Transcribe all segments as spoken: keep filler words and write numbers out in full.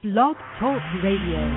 Blog Talk Radio.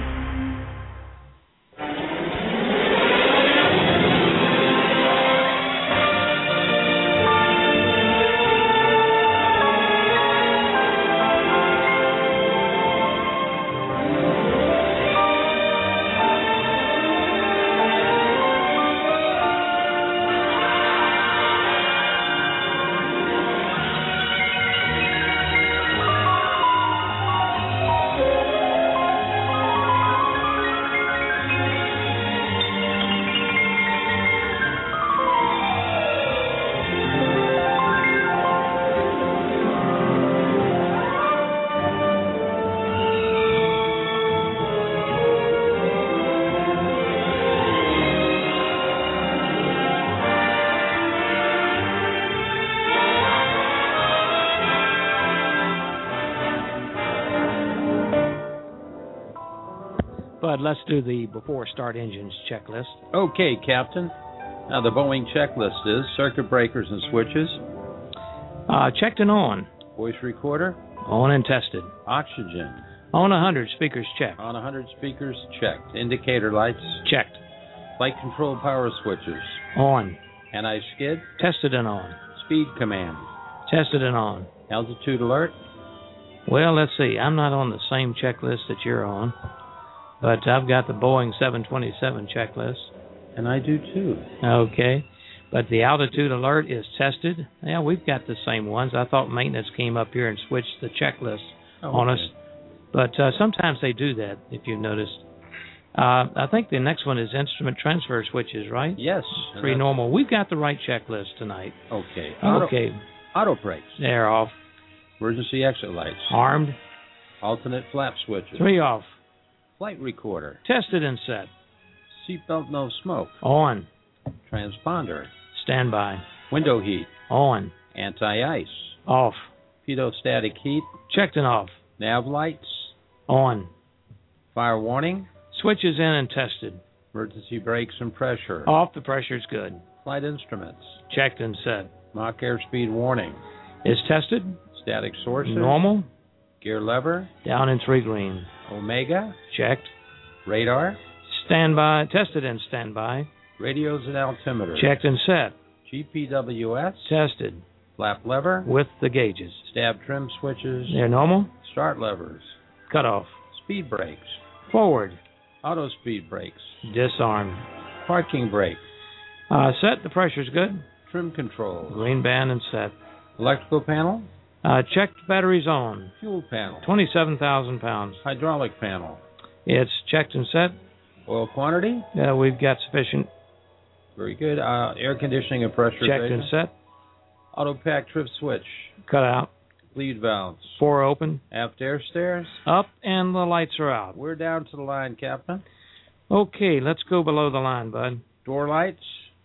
Bud, let's do the before start engines checklist. Okay, Captain. Now, the Boeing checklist is circuit breakers and switches. Uh, checked and on. Voice recorder. On and tested. Oxygen. On one hundred, speakers checked. On one hundred, speakers checked. Indicator lights. Checked. Flight control power switches. On. Anti-skid. Tested and on. Speed command. Tested and on. Altitude alert. Well, let's see. I'm not on the same checklist that you're on, but I've got the Boeing seven twenty-seven checklist. And I do too. Okay. But the altitude alert is tested. Yeah, we've got the same ones. I thought maintenance came up here and switched the checklist oh, on okay. us. But uh, sometimes they do that, if you've noticed. Uh, I think the next one is instrument transfer switches, right? Yes. Pretty normal. We've got the right checklist tonight. Okay. Auto, okay. Auto brakes. They're off. Emergency exit lights. Armed. Alternate flap switches. Three off. Flight recorder. Tested and set. Seatbelt no smoke. On. Transponder. Standby. Window heat. On. Anti-ice. Off. Pitot-static heat. Checked and off. Nav lights. On. Fire warning. Switches in and tested. Emergency brakes and pressure. Off, the pressure's good. Flight instruments. Checked and set. Mach airspeed warning. Is tested. Static sources. Normal. Gear lever. Down in three green. Omega. Checked. Radar. Standby. Tested and standby. Radios and altimeter. Checked and set. G P W S. Tested. Flap lever. With the gauges. Stab trim switches. They're normal. Start levers. Cut off. Speed brakes. Forward. Auto speed brakes. Disarm. Parking brake. Uh, set. The pressure's good. Trim controls. Green band and set. Electrical panel. Uh, checked batteries on. Fuel panel. twenty-seven thousand pounds. Hydraulic panel. It's checked and set. Oil quantity. Uh, we've got sufficient. Very good. Uh, air conditioning and pressure. Checked and set. Auto pack trip switch. Cut out. Lead valves. Four open. Aft air stairs. Up, and the lights are out. We're down to the line, Captain. Okay, let's go below the line, bud. Door lights.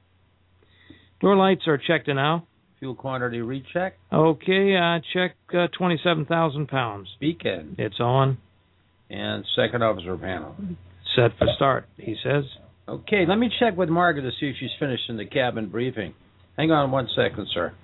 Door lights are checked and out. Fuel quantity recheck. Okay, I check uh, twenty-seven thousand pounds. Beacon. It's on. And second officer panel. Set for start, he says. Okay, let me check with Margaret to see if she's finished in the cabin briefing. Hang on one second, sir.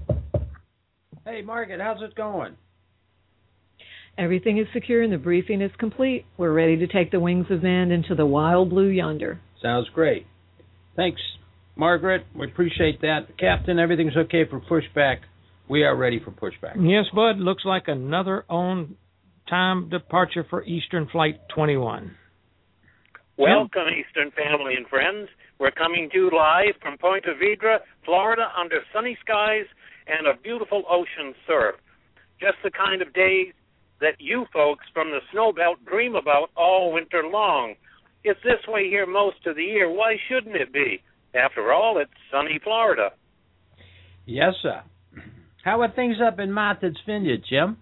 Hey, Margaret, how's it going? Everything is secure and the briefing is complete. We're ready to take the Wings of Man into the wild blue yonder. Sounds great. Thanks, Margaret. We appreciate that. Captain, everything's okay for pushback. We are ready for pushback. Yes, Bud. Looks like another on-time departure for Eastern Flight twenty-one. Welcome, Eastern family and friends. We're coming to you live from Point Vedra, Florida, under sunny skies and a beautiful ocean surf. Just the kind of days that you folks from the Snowbelt dream about all winter long. It's this way here most of the year. Why shouldn't it be? After all, it's sunny Florida. Yes, sir. How are things up in Martha's Vineyard, Jim?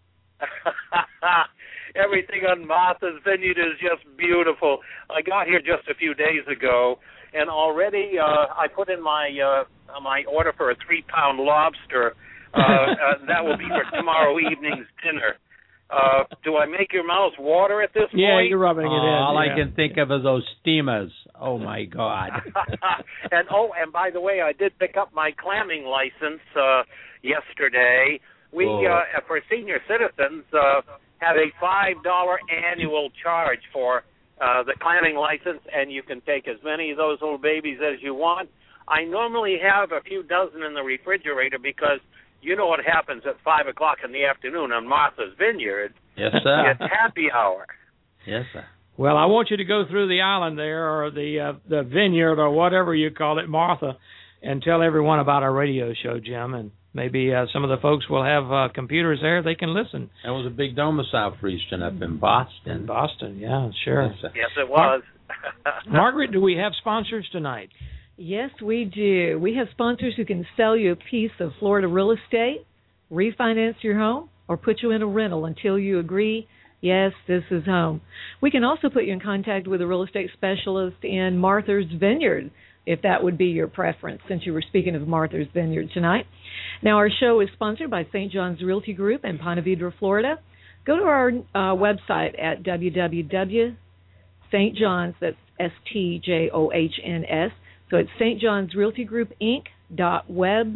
Everything on Martha's Vineyard is just beautiful. I got here just a few days ago, and already uh, I put in my uh, my order for a three-pound lobster. Uh, uh, that will be for tomorrow evening's dinner. Uh, do I make your mouth water at this point? Yeah, you're rubbing it oh, in. All yeah. I can think of is those steamers. Oh, my God. and, oh, and by the way, I did pick up my clamming license uh, yesterday. We, oh. uh, for senior citizens, uh, have a five dollar annual charge for uh, the clamming license, and you can take as many of those little babies as you want. I normally have a few dozen in the refrigerator because you know what happens at five o'clock in the afternoon on Martha's Vineyard. Yes, sir. It's happy hour. Yes, sir. Well, I want you to go through the island there, or the uh, the vineyard, or whatever you call it, Martha, and tell everyone about our radio show, Jim. And maybe uh, some of the folks will have uh, computers there; they can listen. That was a big domicile for Eastern up in Boston. In Boston, yeah, sure. Yes, sir. Yes, it was. Margaret, do we have sponsors tonight? Yes, we do. We have sponsors who can sell you a piece of Florida real estate, refinance your home, or put you in a rental until you agree, yes, this is home. We can also put you in contact with a real estate specialist in Martha's Vineyard, if that would be your preference, since you were speaking of Martha's Vineyard tonight. Now, our show is sponsored by Saint John's Realty Group in Ponte Vedra, Florida. Go to our uh, website at w w w dot saint johns, that's S T J O H N S, so it's Saint John's Realty Group Inc dot webs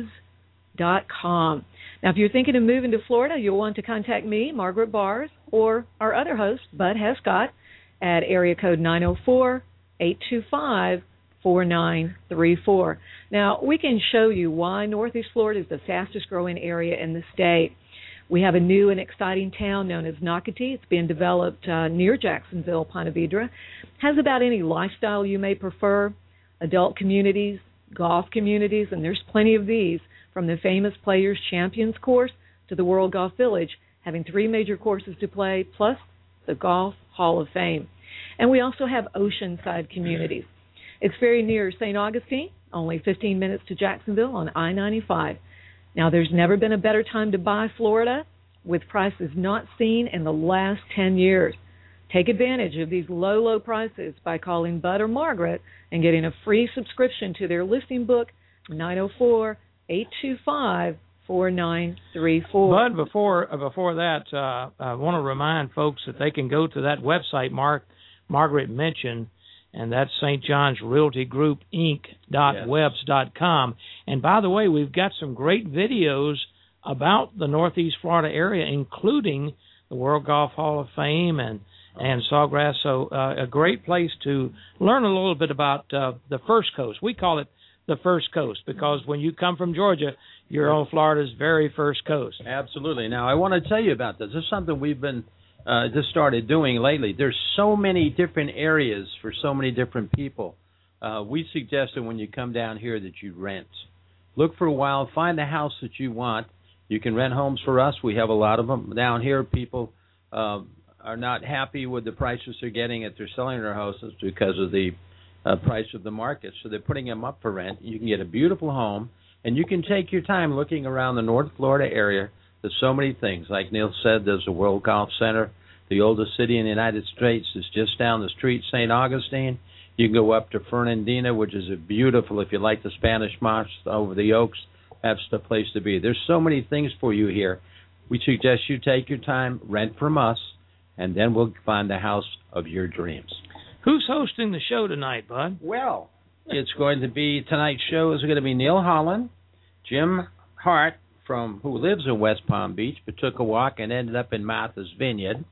dot com. Now, if you're thinking of moving to Florida, you'll want to contact me, Margaret Bars, or our other host, Bud Hescott, at area code nine oh four, eight two five, four nine three four. Now, we can show you why Northeast Florida is the fastest growing area in the state. We have a new and exciting town known as Nocatee. It's being developed uh, near Jacksonville, Ponte Vedra. Has about any lifestyle you may prefer. Adult communities, golf communities, and there's plenty of these, from the famous Players Champions course to the World Golf Village, having three major courses to play, plus the Golf Hall of Fame. And we also have oceanside communities. It's very near Saint Augustine, only fifteen minutes to Jacksonville on I ninety-five. Now, there's never been a better time to buy Florida, with prices not seen in the last ten years. Take advantage of these low, low prices by calling Bud or Margaret and getting a free subscription to their listing book, nine oh four, eight two five, four nine three four. Bud, before uh, before that, uh, I want to remind folks that they can go to that website Mark Margaret mentioned, and that's Saint John's Realty Group Inc dot webs dot com. And by the way, we've got some great videos about the Northeast Florida area, including the World Golf Hall of Fame and and Sawgrass, so uh, a great place to learn a little bit about uh, the First Coast. We call it the First Coast because when you come from Georgia, you're on Florida's very first coast. Absolutely. Now, I want to tell you about this. This is something we've been uh, just started doing lately. There's so many different areas for so many different people. Uh, we suggested when you come down here that you rent. Look for a while, find the house that you want. You can rent homes for us. We have a lot of them down here. People uh, are not happy with the prices they're getting at their selling their houses because of the uh, price of the market. So they're putting them up for rent. You can get a beautiful home, and you can take your time looking around the North Florida area. There's so many things. Like Neil said, there's the World Golf Center. The oldest city in the United States is just down the street, Saint Augustine. You can go up to Fernandina, which is a beautiful, if you like the Spanish Moss over the Oaks, that's the place to be. There's so many things for you here. We suggest you take your time, rent from us, and then we'll find the house of your dreams. Who's hosting the show tonight, Bud? Well, it's going to be, tonight's show is going to be Neil Holland, Jim Hart, from who lives in West Palm Beach, but took a walk and ended up in Martha's Vineyard,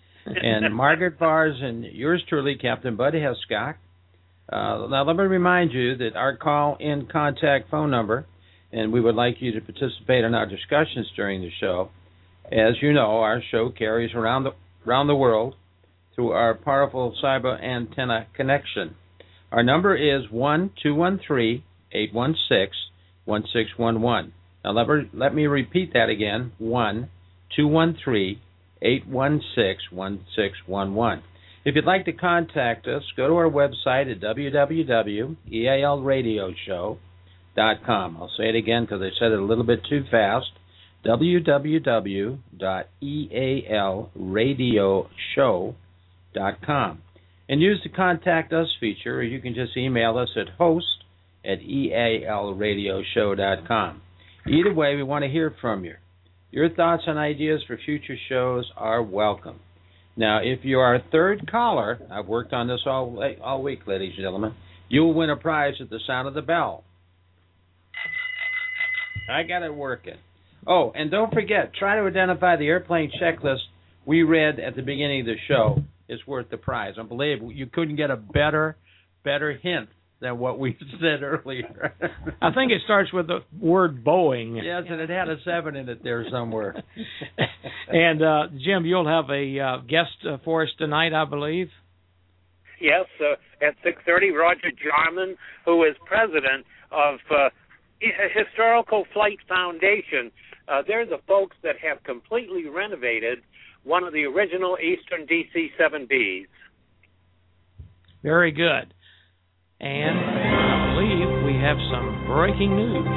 and Margaret Bars and yours truly, Captain Bud Hescott. Uh, now, let me remind you that our call-in contact phone number, and we would like you to participate in our discussions during the show. As you know, our show carries around the around the world through our powerful cyber antenna connection. Our number is one two one three, eight one six, one six one one. Now, let me, let me repeat that again, one two one three, eight one six, one six one one. If you'd like to contact us, go to our website at w w w dot e a l radio show dot com. I'll say it again because I said it a little bit too fast. w w w dot e a l radio show dot com. And use the Contact Us feature, or you can just email us at host at e a l radio show dot com. Either way, we want to hear from you. Your thoughts and ideas for future shows are welcome. Now, if you are a third caller, I've worked on this all all week, ladies and gentlemen, you will win a prize at the sound of the bell. I got it working. Oh, and don't forget, try to identify the airplane checklist we read at the beginning of the show is worth the prize. Unbelievable. You couldn't get a better, better hint than what we said earlier. I think it starts with the word Boeing. Yes, and it had a seven in it there somewhere. And, uh, Jim, you'll have a uh, guest uh, for us tonight, I believe. Yes, uh, at six thirty, Roger Jarman, who is president of uh, Historical Flight Foundation. Uh, they're the folks that have completely renovated one of the original Eastern D C seven Bs. Very good. And I believe we have some breaking news.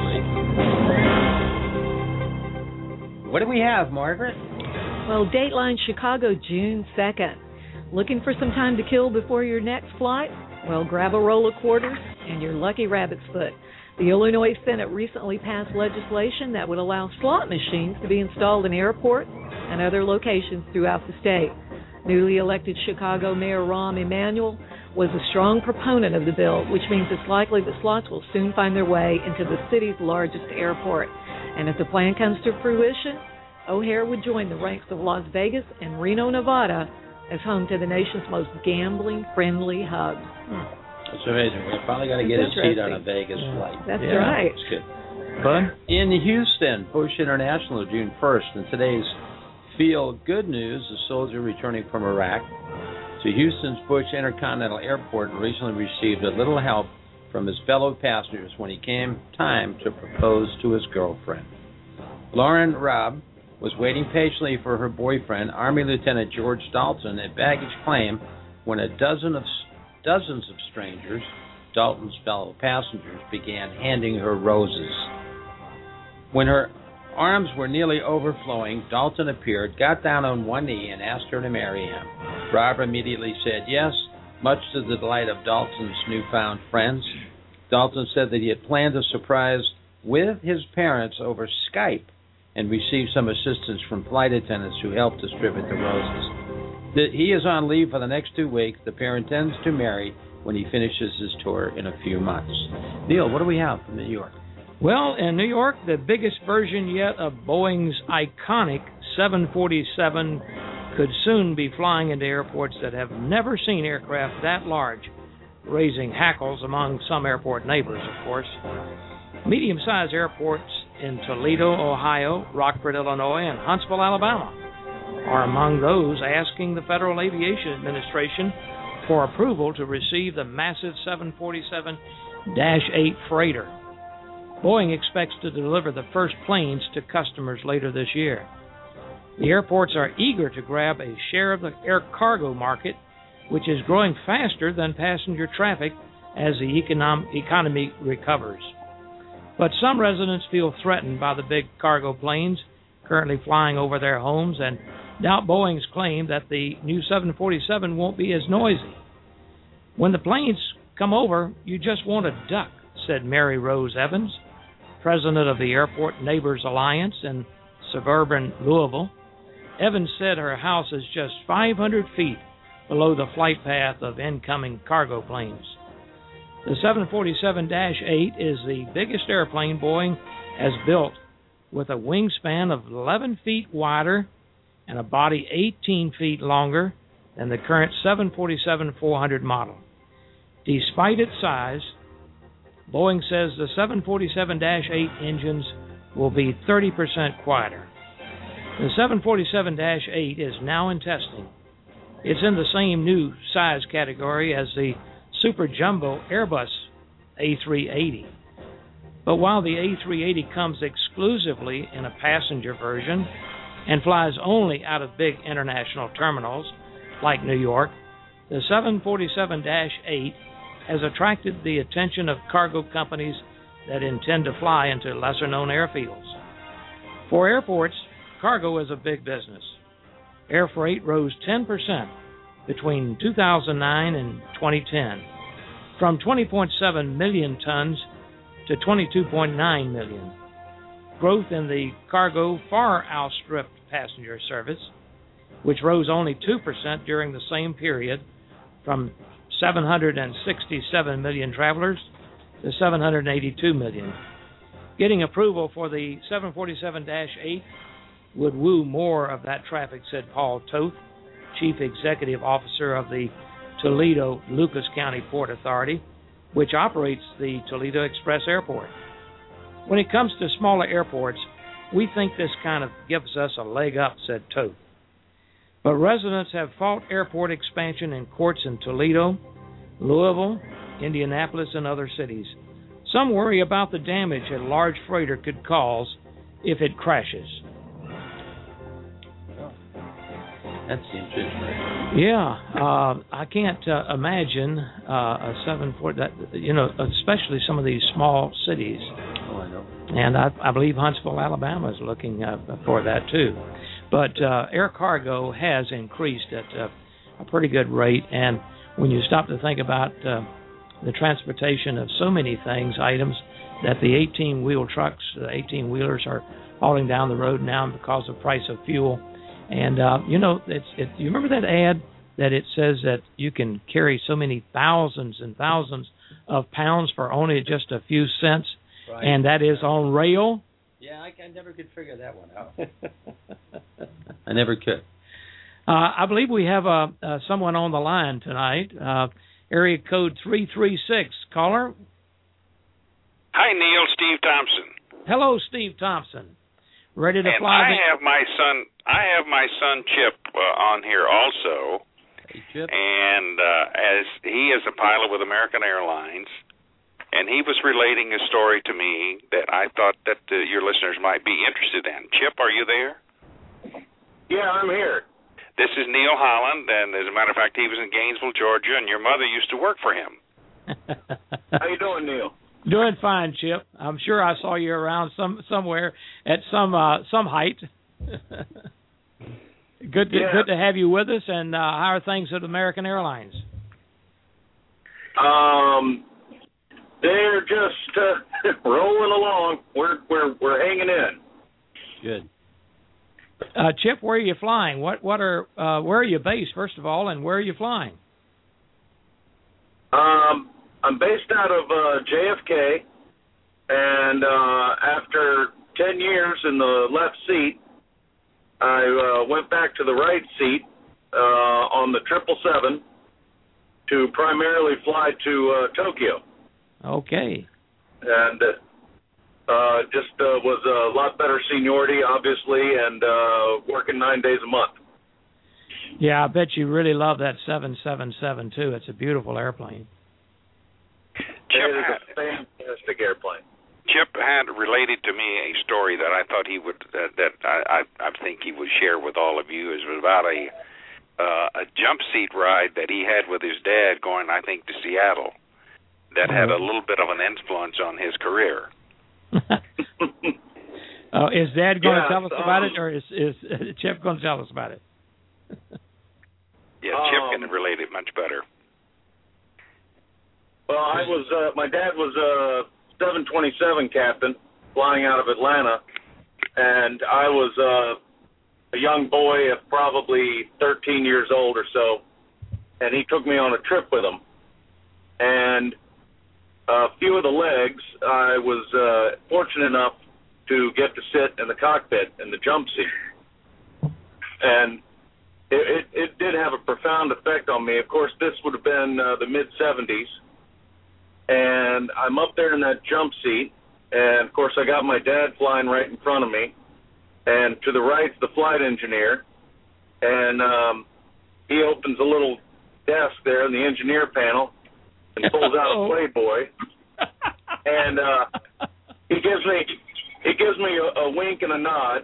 What do we have, Margaret? Well, Dateline Chicago, June second. Looking for some time to kill before your next flight? Well, grab a roll of quarters and your lucky rabbit's foot. The Illinois Senate recently passed legislation that would allow slot machines to be installed in airports and other locations throughout the state. Newly elected Chicago Mayor Rahm Emanuel was a strong proponent of the bill, which means it's likely that slots will soon find their way into the city's largest airport. And if the plan comes to fruition, O'Hare would join the ranks of Las Vegas and Reno, Nevada, as home to the nation's most gambling-friendly hub. Hmm. That's amazing. We're probably going to get a seat on a Vegas yeah. flight. That's yeah, right. That's good. Fun. In Houston, Bush International, June first, and today's Feel Good News, a soldier returning from Iraq to Houston's Bush Intercontinental Airport recently received a little help from his fellow passengers when he came time to propose to his girlfriend. Lauren Robb was waiting patiently for her boyfriend, Army Lieutenant George Dalton, at baggage claim when a dozen of dozens of strangers, Dalton's fellow passengers, began handing her roses. When her arms were nearly overflowing, Dalton appeared, got down on one knee, and asked her to marry him. Rob immediately said yes, much to the delight of Dalton's newfound friends. Dalton said that he had planned a surprise with his parents over Skype and received some assistance from flight attendants who helped distribute the roses. The, he is on leave for the next two weeks. The pair intends to marry when he finishes his tour in a few months. Neil, what do we have from New York? Well, in New York, the biggest version yet of Boeing's iconic seven forty-seven could soon be flying into airports that have never seen aircraft that large, raising hackles among some airport neighbors, of course. Medium-sized airports in Toledo, Ohio, Rockford, Illinois, and Huntsville, Alabama are among those asking the Federal Aviation Administration for approval to receive the massive seven forty-seven dash eight freighter. Boeing expects to deliver the first planes to customers later this year. The airports are eager to grab a share of the air cargo market, which is growing faster than passenger traffic as the econom- economy recovers. But some residents feel threatened by the big cargo planes currently flying over their homes and doubt Boeing's claim that the new seven forty-seven won't be as noisy. When the planes come over, you just want to duck, said Mary Rose Evans, president of the Airport Neighbors Alliance in suburban Louisville. Evans said her house is just five hundred feet below the flight path of incoming cargo planes. The seven forty-seven dash eight is the biggest airplane Boeing has built, with a wingspan of eleven feet wider and a body eighteen feet longer than the current seven forty-seven four hundred model. Despite its size, Boeing says the seven forty-seven dash eight engines will be thirty percent quieter. The seven forty-seven dash eight is now in testing. It's in the same new size category as the Super Jumbo Airbus A three eighty. But while the A three eighty comes exclusively in a passenger version and flies only out of big international terminals like New York, the seven forty-seven dash eight has attracted the attention of cargo companies that intend to fly into lesser-known airfields. For airports, cargo is a big business. Air freight rose ten percent between two thousand nine and twenty ten, from twenty point seven million tons to twenty-two point nine million. Growth in the cargo far outstripped passenger service, which rose only two percent during the same period, from seven hundred sixty-seven million travelers to seven hundred eighty-two million. Getting approval for the seven forty-seven dash eight would woo more of that traffic, said Paul Toth, Chief Executive Officer of the Toledo Lucas County Port Authority, which operates the Toledo Express Airport. When it comes to smaller airports, we think this kind of gives us a leg up, said Toth. But residents have fought airport expansion in courts in Toledo, Louisville, Indianapolis, and other cities. Some worry about the damage a large freighter could cause if it crashes. That seems interesting. Yeah, uh, I can't uh, imagine uh, a seven foot. That you know, especially some of these small cities. Oh, I know. And I, I believe Huntsville, Alabama, is looking uh, for that too. But uh, air cargo has increased at uh, a pretty good rate, and when you stop to think about uh, the transportation of so many things, items, that the eighteen-wheel trucks, the eighteen-wheelers are hauling down the road now because of the price of fuel. And, uh, you know, it's, it, you remember that ad that it says that you can carry so many thousands and thousands of pounds for only just a few cents, right. And that is on rail? Yeah, I, I never could figure that one out. I never could. Uh, I believe we have uh, uh, someone on the line tonight. Uh, area code three three six. Caller? Hi, Neil. Steve Thompson. Hello, Steve Thompson. Ready to and fly? I the- have my son. I have my son Chip uh, on here also. Hey, Chip. And uh, as he is a pilot with American Airlines, and he was relating a story to me that I thought that uh, your listeners might be interested in. Chip, are you there? Yeah, I'm here. This is Neil Holland, and as a matter of fact, he was in Gainesville, Georgia, and your mother used to work for him. How you doing, Neil? Doing fine, Chip. I'm sure I saw you around some somewhere at some uh, some height. good to Yeah. good to have you with us. And uh, how are things at American Airlines? Um, they're just uh, rolling along. We're we're we're hanging in. Good. Uh, Chip, where are you flying? What what are uh, where are you based, first of all, and where are you flying? Um, I'm based out of uh, J F K, and uh, after ten years in the left seat, I uh, went back to the right seat uh, on the triple seven to primarily fly to uh, Tokyo. Okay. And uh, just uh, was a lot better seniority, obviously, and uh, working nine days a month. Yeah, I bet you really love that seven seven seven too. It's a beautiful airplane. Chip it is had, a fantastic airplane. Chip had related to me a story that I thought he would uh, that I, I I think he would share with all of you. It was about a uh, a jump seat ride that he had with his dad going, I think, to Seattle. That had a little bit of an influence on his career. uh, is Dad going to yeah, tell us um, about it, or is is Chip going to tell us about it? Yeah, Chip Um, can relate it much better. Well, I was uh, my dad was a seven twenty-seven captain flying out of Atlanta, and I was uh, a young boy of probably thirteen years old or so, and he took me on a trip with him. And a few of the legs, I was uh, fortunate enough to get to sit in the cockpit in the jump seat, and it, it, it did have a profound effect on me. Of course, this would have been uh, the mid seventies. And I'm up there in that jump seat, and, of course, I got my dad flying right in front of me. And to the right's the flight engineer, and um, he opens a little desk there in the engineer panel and pulls out a Playboy. And uh, he gives me he gives me a, a wink and a nod.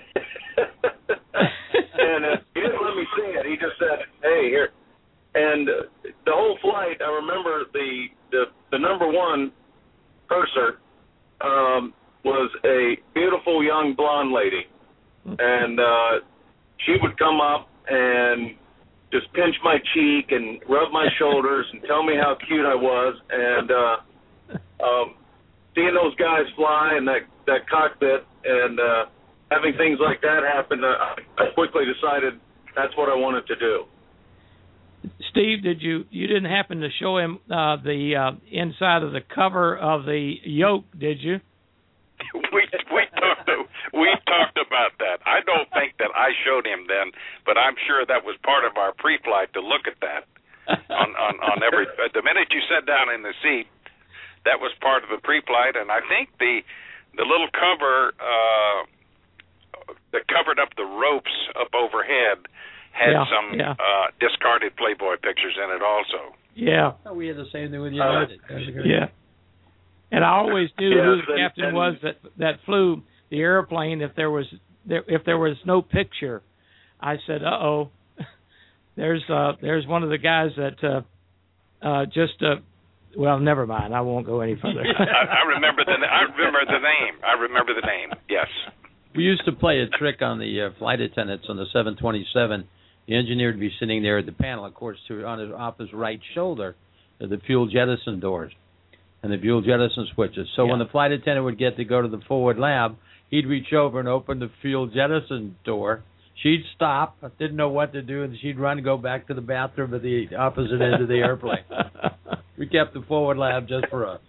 And uh, he didn't let me see it. He just said, hey, here. And uh, the whole flight, I remember the the, the number one purser um, was a beautiful young blonde lady. And uh, she would come up and just pinch my cheek and rub my shoulders and tell me how cute I was. And uh, um, seeing those guys fly in that, that cockpit and uh, having things like that happen, uh, I quickly decided that's what I wanted to do. Steve, did you you didn't happen to show him uh, the uh, inside of the cover of the yoke, did you? we we talked We talked about that. I don't think that I showed him then, but I'm sure that was part of our pre-flight to look at that. on, on, on every the minute you sat down in the seat, that was part of the pre-flight, and I think the the little cover uh, that covered up the ropes up overhead had yeah, some yeah. Uh, discarded Playboy pictures in it also. Yeah. Oh, we had the same thing with United. Uh, yeah. And I always knew yeah, who the captain and, was that that flew the airplane. If there was there, if there was no picture, I said, "Uh oh, there's uh, there's one of the guys that uh, uh, just uh, well, never mind. I won't go any further." I, I remember the I remember the name. I remember the name. Yes. We used to play a trick on the uh, flight attendants on the seven twenty-seven. The engineer would be sitting there at the panel, of course, to on his off his right shoulder, are the fuel jettison doors and the fuel jettison switches. So yeah. when the flight attendant would get to go to the forward lab, he'd reach over and open the fuel jettison door. She'd stop, didn't know what to do, and she'd run and go back to the bathroom at the opposite end of the airplane. We kept the forward lab just for us.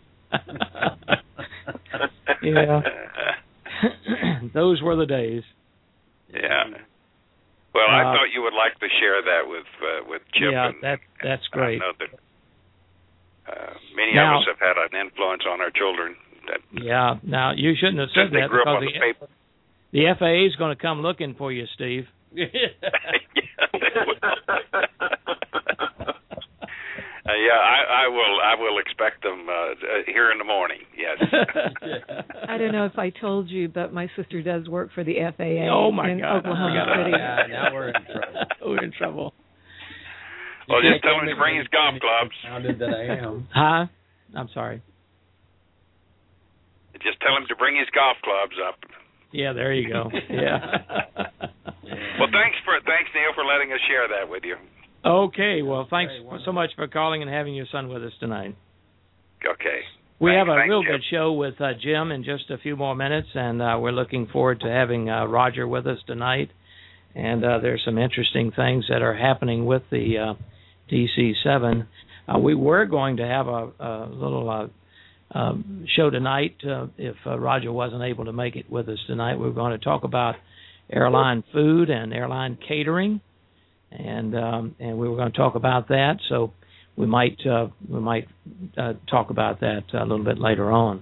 Yeah. Those were the days. Yeah. Well, I uh, thought you would like to share that with uh, with Chip. Yeah, and, that that's great. I know that uh, many now, of us have had an influence on our children. That yeah. Now you shouldn't have said that because the, the, the F A A is going to come looking for you, Steve. yeah, Uh, yeah, I, I will. I will expect them uh, here in the morning. Yes. I don't know if I told you, but my sister does work for the F A A oh my in God. Oklahoma oh City. Yeah, now we're in trouble. We're in trouble. Well, just tell him to bring his golf clubs. Sounded that I am. Huh? I'm sorry. Just tell him to bring his golf clubs up. Yeah, there you go. Yeah. Well, thanks for thanks Neil for letting us share that with you. Okay, well, thanks so much for calling and having your son with us tonight. Okay. We thanks, have a thanks, real Jim. good show with uh, Jim in just a few more minutes, and uh, we're looking forward to having uh, Roger with us tonight. And uh, there's some interesting things that are happening with the uh, D C seven. Uh, we were going to have a, a little uh, um, show tonight uh, if uh, Roger wasn't able to make it with us tonight. We were going to talk about airline food and airline catering. And um, and we were going to talk about that, so we might uh, we might uh, talk about that a little bit later on.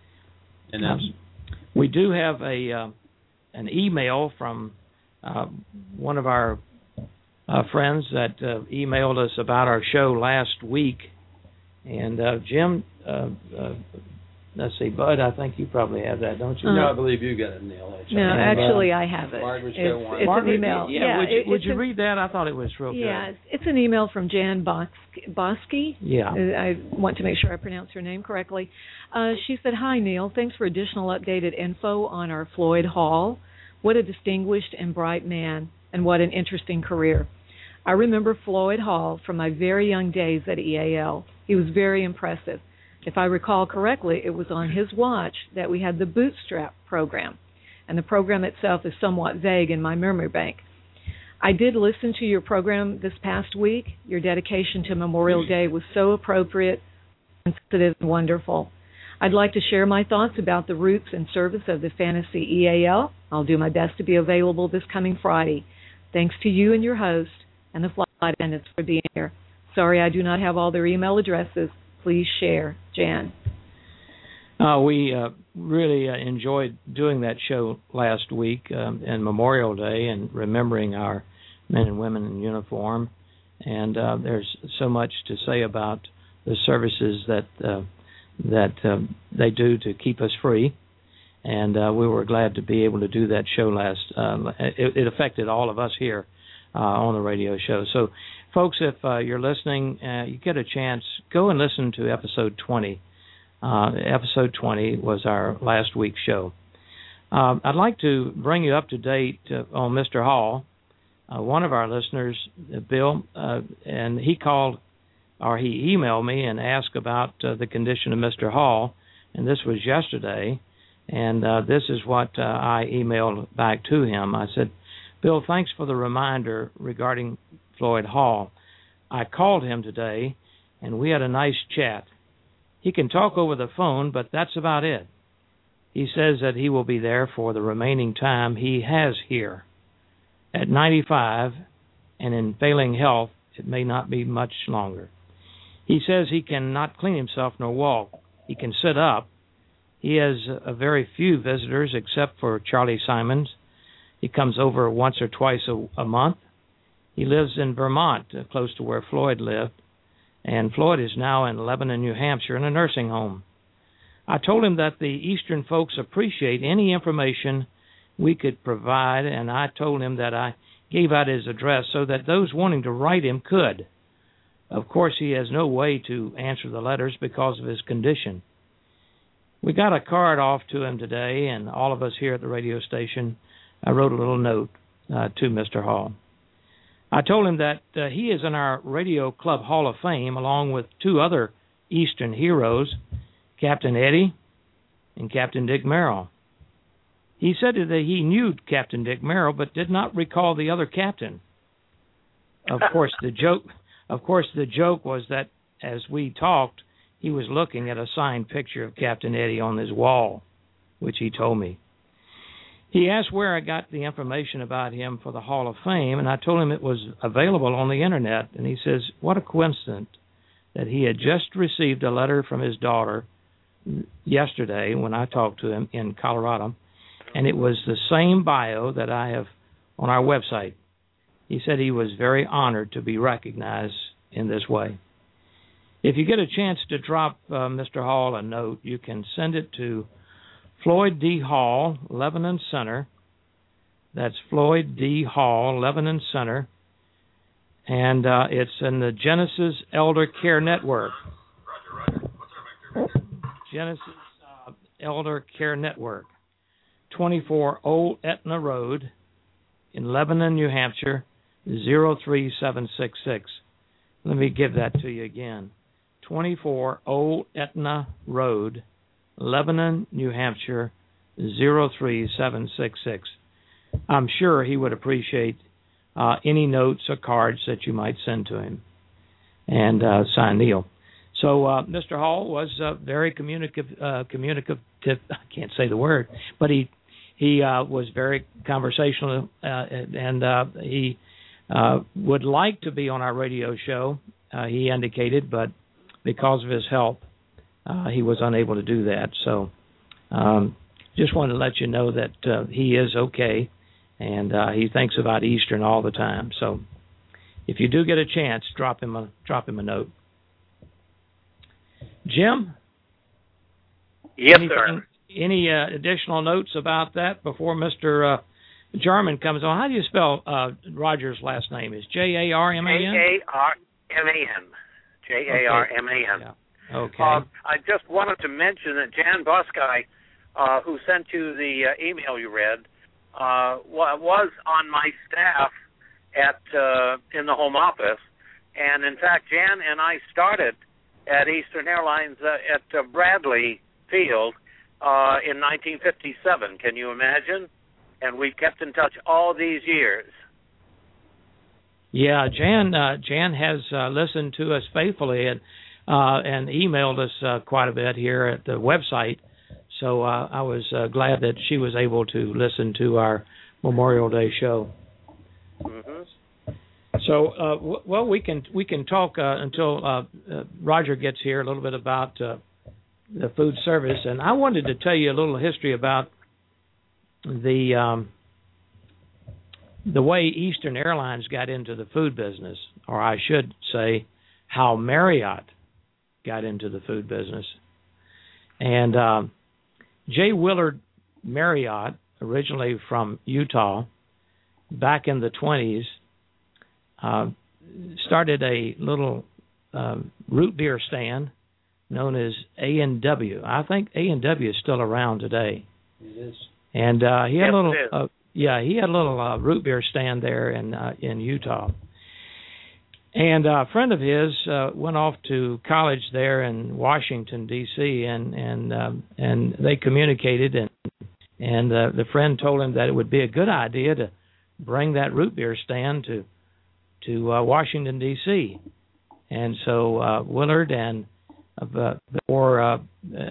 And um, we do have a uh, an email from uh, one of our uh, friends that uh, emailed us about our show last week, and uh, Jim. Uh, uh, Let's see, Bud, I think you probably have that, don't you? Uh, no, I believe you got it, Neil. Actually. No, actually, uh, I have it. Margaret's it's got one. it's Margaret, an email. Yeah, yeah would you, it, would you a, read that? I thought it was real yeah, good. Yeah, it's an email from Jan Bosky. Yeah. I want to make sure I pronounce her name correctly. Uh, she said, "Hi, Neil. Thanks for additional updated info on our Floyd Hall. What a distinguished and bright man, and what an interesting career. I remember Floyd Hall from my very young days at E A L. He was very impressive. If I recall correctly, it was on his watch that we had the Bootstrap program, and the program itself is somewhat vague in my memory bank. I did listen to your program this past week. Your dedication to Memorial Day was so appropriate, sensitive, and wonderful. I'd like to share my thoughts about the roots and service of the Fantasy E A L. I'll do my best to be available this coming Friday. Thanks to you and your host and the flight attendants for being here. Sorry I do not have all their email addresses. Please share. Jan." Uh, we uh, really uh, enjoyed doing that show last week um, and Memorial Day and remembering our men and women in uniform. And uh, there's so much to say about the services that uh, that uh, they do to keep us free. And uh, we were glad to be able to do that show last. Uh, it, it affected all of us here uh, on the radio show. So, folks, if uh, you're listening, uh, you get a chance, go and listen to episode twenty. Uh, episode twenty was our last week's show. Uh, I'd like to bring you up to date uh, on Mister Hall. Uh, one of our listeners, uh, Bill, uh, and he called, or he emailed me and asked about uh, the condition of Mister Hall, and this was yesterday. And uh, this is what uh, I emailed back to him. I said, "Bill, thanks for the reminder regarding Floyd Hall. I called him today, and we had a nice chat. He can talk over the phone, but that's about it. He says that he will be there for the remaining time he has here. At ninety-five, and in failing health, it may not be much longer. He says he cannot clean himself nor walk. He can sit up. He has a very few visitors except for Charlie Simons. He comes over once or twice a, a month. He lives in Vermont, uh, close to where Floyd lived, and Floyd is now in Lebanon, New Hampshire, in a nursing home. I told him that the Eastern folks appreciate any information we could provide, and I told him that I gave out his address so that those wanting to write him could. Of course, he has no way to answer the letters because of his condition. We got a card off to him today, and all of us here at the radio station, I wrote a little note uh, to Mister Hall. I told him that uh, he is in our Radio Club Hall of Fame along with two other Eastern heroes, Captain Eddie and Captain Dick Merrill. He said that he knew Captain Dick Merrill but did not recall the other captain. Of course, the joke, of course, the joke was that as we talked, he was looking at a signed picture of Captain Eddie on his wall, which he told me. He asked where I got the information about him for the Hall of Fame, and I told him it was available on the Internet. And he says, what a coincidence that he had just received a letter from his daughter yesterday when I talked to him in Colorado, and it was the same bio that I have on our website. He said he was very honored to be recognized in this way. If you get a chance to drop uh, Mister Hall a note, you can send it to Floyd D. Hall, Lebanon Center. That's Floyd D. Hall, Lebanon Center. And uh, it's in the Genesis Elder Care Network. Genesis uh, Elder Care Network. twenty-four Old Etna Road in Lebanon, New Hampshire, zero three seven six six. Let me give that to you again. twenty-four Old Etna Road, Lebanon, New Hampshire, zero three seven six six. I'm sure he would appreciate uh, any notes or cards that you might send to him. And uh, sign Neil. So uh, Mister Hall was uh, very communicative, uh, communicative. I can't say the word, but he he uh, was very conversational, uh, and uh, he uh, would like to be on our radio show. Uh, he indicated, but because of his health, uh, he was unable to do that. So um, just wanted to let you know that uh, he is okay, and uh, he thinks about Eastern all the time. So if you do get a chance, drop him a drop him a note. Jim? Yes, anything, sir. Any uh, additional notes about that before Mister Uh, Jarman comes on? How do you spell uh, Roger's last name? Is J A R M A N? J A R M A N. J A R M A N. Yeah. Okay. Uh, I just wanted to mention that Jan Boskai, uh, who sent you the uh, email you read, uh, was on my staff at uh, in the home office. And, in fact, Jan and I started at Eastern Airlines uh, at uh, Bradley Field uh, in nineteen fifty-seven. Can you imagine? And we've kept in touch all these years. Yeah, Jan uh, Jan has uh, listened to us faithfully and uh, and emailed us uh, quite a bit here at the website. So uh, I was uh, glad that she was able to listen to our Memorial Day show. Mm-hmm. So, uh, w- well, we can we can talk uh, until uh, uh, Roger gets here a little bit about uh, the food service, and I wanted to tell you a little history about the um, the way Eastern Airlines got into the food business, or I should say, how Marriott got into the food business. And um, J. Willard Marriott, originally from Utah, back in the twenties. Uh, started a little um, root beer stand known as A and W. I think A and W is still around today. It is. And uh, he had yes, a little, uh, yeah, he had a little uh, root beer stand there in uh, in Utah. And a friend of his uh, went off to college there in Washington D C and and um, and they communicated, and and uh, the friend told him that it would be a good idea to bring that root beer stand to. to uh, Washington, D C And so uh, Willard and uh, before uh,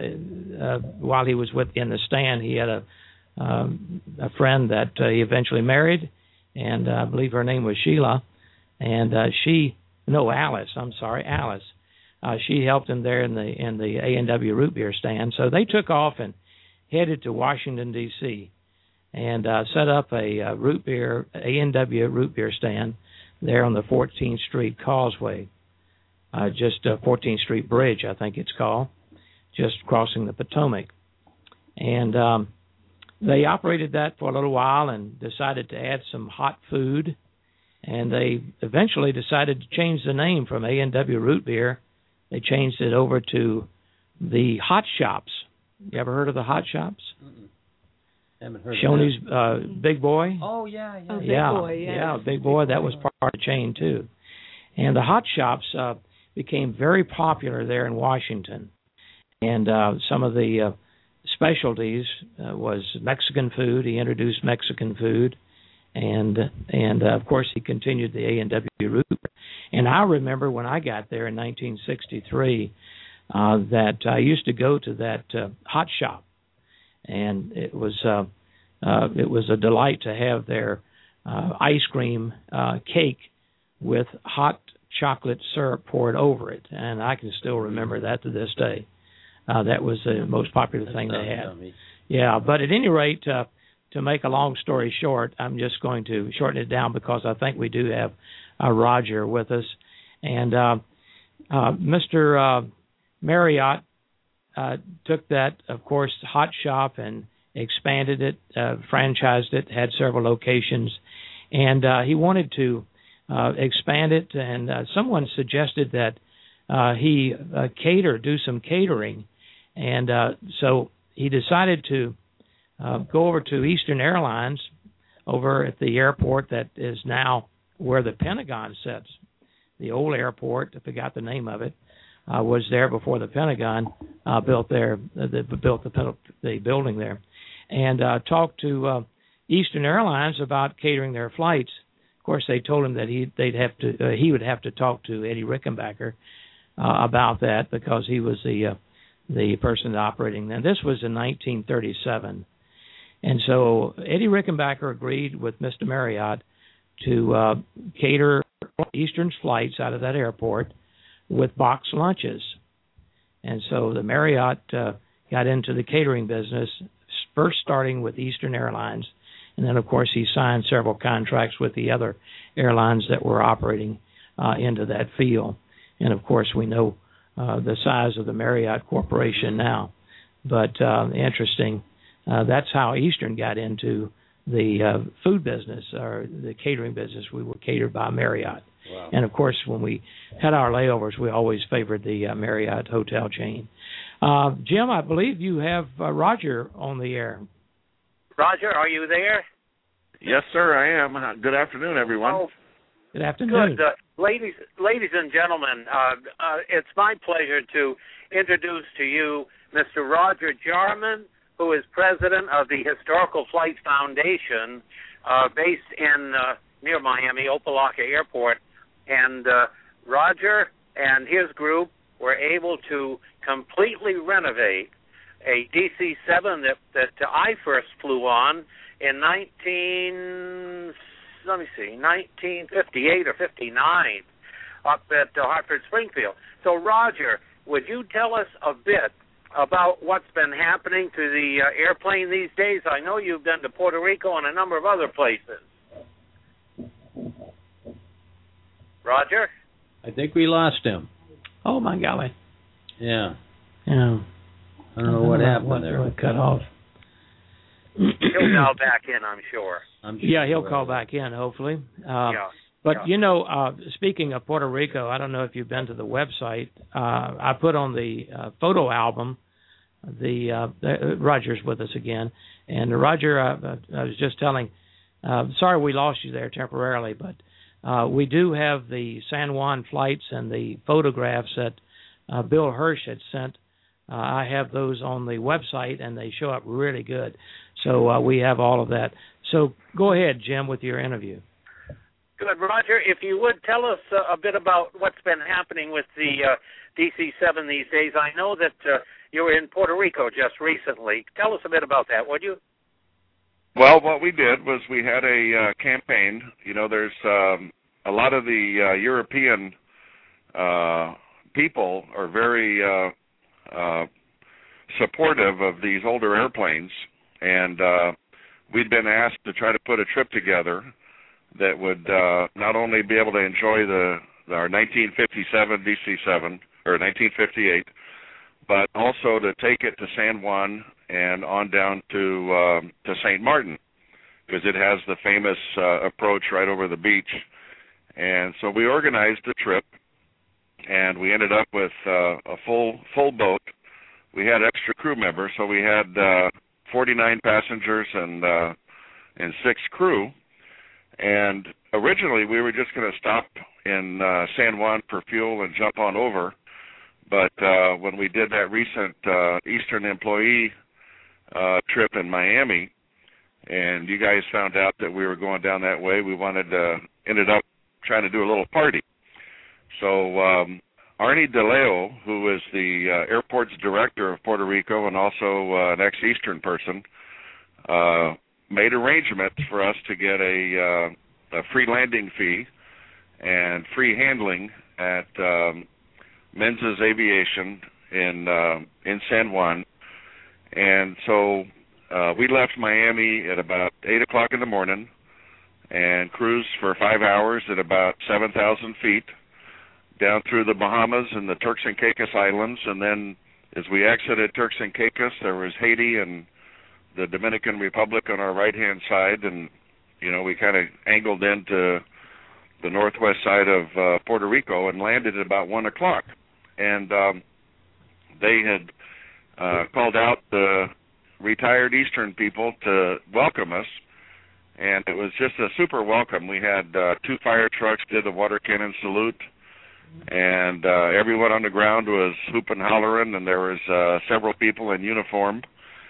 uh, while he was with in the stand, he had a um, a friend that uh, he eventually married, and uh, I believe her name was Sheila, and uh, she no Alice, I'm sorry, Alice. Uh, she helped him there in the in the A and W root beer stand. So they took off and headed to Washington D C and uh, set up a uh, root beer A and W root beer stand there on the fourteenth Street Causeway, uh, just uh, fourteenth Street Bridge, I think it's called, just crossing the Potomac. And um, they operated that for a little while and decided to add some hot food. And they eventually decided to change the name from A and W Root Beer. They changed it over to the Hot Shops. You ever heard of the Hot Shops? Mm-mm. Haven't heard Shoney's of that. uh, Big Boy. Oh, yeah, yeah. Oh, Big yeah, Boy, yeah. yeah, Big Boy. That was part of the chain, too. And the Hot Shops uh, became very popular there in Washington. And uh, some of the uh, specialties uh, was Mexican food. He introduced Mexican food. And, and uh, of course, he continued the A and W root beer. And I remember when I got there in nineteen sixty-three uh, that I used to go to that uh, Hot Shop. And it was uh, uh, it was a delight to have their uh, ice cream uh, cake with hot chocolate syrup poured over it, and I can still remember that to this day. Uh, that was the most popular That thing they had. Yummy. Yeah, but at any rate, uh, to make a long story short, I'm just going to shorten it down because I think we do have uh, Roger with us, and uh, uh, Mister Uh, Marriott. Uh, took that, of course, Hot Shop and expanded it, uh, franchised it, had several locations, and uh, he wanted to uh, expand it. And uh, someone suggested that uh, he uh, cater, do some catering, and uh, so he decided to uh, go over to Eastern Airlines over at the airport that is now where the Pentagon sits, the old airport. I forgot the name of it. Uh, was there before the Pentagon uh, built there, uh, the, built the, the building there, and uh, talked to uh, Eastern Airlines about catering their flights. Of course, they told him that he they'd have to uh, he would have to talk to Eddie Rickenbacker uh, about that because he was the uh, the person operating then. This was in nineteen thirty-seven, and so Eddie Rickenbacker agreed with Mister Marriott to uh, cater Eastern's flights out of that airport with box lunches. And so the Marriott uh, got into the catering business, first starting with Eastern Airlines, and then, of course, he signed several contracts with the other airlines that were operating uh, into that field. And, of course, we know uh, the size of the Marriott Corporation now. But uh, interesting, uh, that's how Eastern got into the uh, food business, or the catering business. We were catered by Marriott. Wow. And, of course, when we had our layovers, we always favored the uh, Marriott hotel chain. Uh, Jim, I believe you have uh, Roger on the air. Roger, are you there? Yes, sir, I am. Uh, Good afternoon, everyone. Oh, Good afternoon. good. Uh, ladies, ladies and gentlemen, uh, uh, it's my pleasure to introduce to you Mister Roger Jarman, who is president of the Historical Flights Foundation, uh, based in uh, near Miami, Opa-locka Airport. And uh, Roger and his group were able to completely renovate a D C seven that, that I first flew on in nineteen, let me see, nineteen fifty-eight or fifty-nine up at uh, Hartford Springfield. So, Roger, would you tell us a bit about what's been happening to the uh, airplane these days? I know you've been to Puerto Rico and a number of other places. Roger? I think we lost him. Oh, my golly. Yeah. Yeah. I don't know what happened what, there. What cut off. He'll dial back in, I'm sure. I'm Yeah, he'll sure. call back in, hopefully. Uh, yeah. But, yeah. you know, uh, speaking of Puerto Rico, I don't know if you've been to the website. Uh, I put on the uh, photo album, the uh, uh, Roger's with us again. And, Roger, uh, I was just telling, uh, sorry we lost you there temporarily, but uh, we do have the San Juan flights and the photographs that uh, Bill Hirsch had sent. Uh, I have those on the website, and they show up really good. So uh, we have all of that. So go ahead, Jim, with your interview. Good. Roger, if you would tell us uh, a bit about what's been happening with the uh, D C seven these days. I know that uh, you were in Puerto Rico just recently. Tell us a bit about that, would you? Well, what we did was we had a uh, campaign. You know, there's um, a lot of the uh, European uh, people are very uh, uh, supportive of these older airplanes, and uh, we'd been asked to try to put a trip together that would uh, not only be able to enjoy the our nineteen fifty-seven D C seven, or nineteen fifty-eight, but also to take it to San Juan and on down to um, to Saint Martin, because it has the famous uh, approach right over the beach. And so we organized the trip, and we ended up with uh, a full full boat. We had extra crew members, so we had uh, forty-nine passengers and uh, and six crew. And originally we were just going to stop in uh, San Juan for fuel and jump on over. But uh, when we did that recent uh, Eastern employee uh, trip in Miami, and you guys found out that we were going down that way, we wanted to, ended up trying to do a little party. So um, Arnie DeLeo, who is the uh, airport's director of Puerto Rico and also uh, an ex-Eastern person, uh, made arrangements for us to get a, uh, a free landing fee and free handling at um, Menzies Aviation in uh, in San Juan. And so uh, we left Miami at about eight o'clock in the morning and cruised for five hours at about seven thousand feet down through the Bahamas and the Turks and Caicos Islands. And then as we exited Turks and Caicos, there was Haiti and the Dominican Republic on our right-hand side. And, you know, we kind of angled into the northwest side of uh, Puerto Rico and landed at about one o'clock. And um, they had uh, called out the retired Eastern people to welcome us, and it was just a super welcome. We had uh, two fire trucks, did the water cannon salute, and uh, everyone on the ground was hooping, hollering, and there was uh, several people in uniform.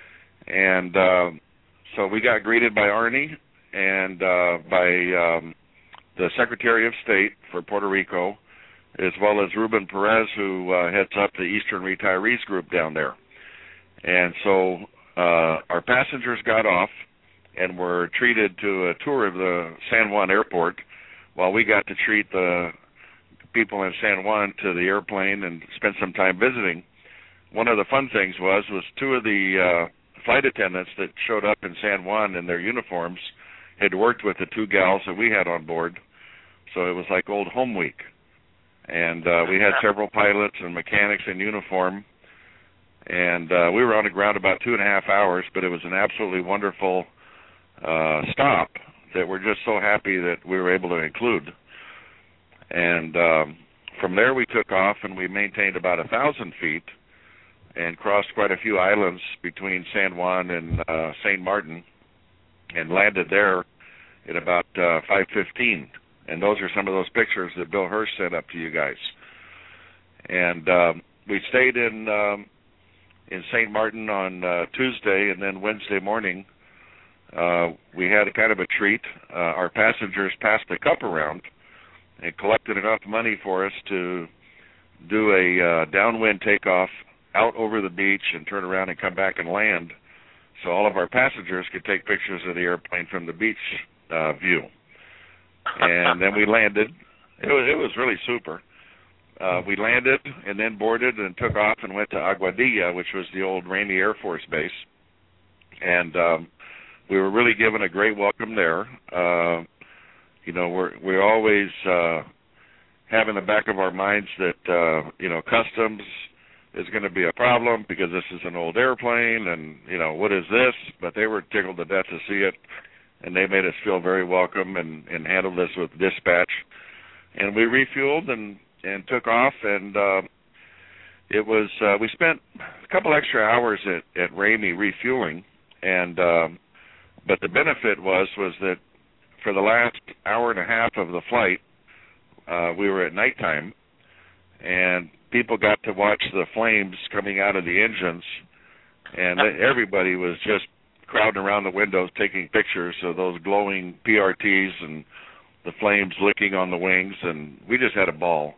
And uh, so we got greeted by Arnie and uh, by um, the Secretary of State for Puerto Rico, as well as Ruben Perez, who uh, heads up the Eastern Retirees Group down there. And so uh, our passengers got off and were treated to a tour of the San Juan airport, while we got to treat the people in San Juan to the airplane and spend some time visiting. One of the fun things was, was two of the uh, flight attendants that showed up in San Juan in their uniforms had worked with the two gals that we had on board, so it was like old home week. And uh, we had several pilots and mechanics in uniform, and uh, we were on the ground about two and a half hours, but it was an absolutely wonderful uh, stop that we're just so happy that we were able to include. And um, from there we took off, and we maintained about a thousand feet and crossed quite a few islands between San Juan and uh, Saint Martin, and landed there at about uh, five fifteen. And those are some of those pictures that Bill Hurst sent up to you guys. And um, we stayed in um, in Saint Martin on uh, Tuesday, and then Wednesday morning uh, we had a kind of a treat. Uh, our passengers passed the cup around and collected enough money for us to do a uh, downwind takeoff out over the beach and turn around and come back and land, so all of our passengers could take pictures of the airplane from the beach uh, view. And then we landed. It was, it was really super. Uh, we landed and then boarded and took off and went to Aguadilla, which was the old Ramey Air Force Base. And um, we were really given a great welcome there. Uh, you know, we're we always uh, have in the back of our minds that, uh, you know, customs is going to be a problem because this is an old airplane and, you know, what is this? But they were tickled to death to see it, and they made us feel very welcome and, and handled us with dispatch. And we refueled and, and took off, and uh, it was uh, we spent a couple extra hours at, at Ramey refueling, and uh, but the benefit was was that for the last hour and a half of the flight, uh, we were at nighttime, and people got to watch the flames coming out of the engines, and everybody was just crowding around the windows taking pictures of those glowing P R Ts and the flames licking on the wings, and we just had a ball.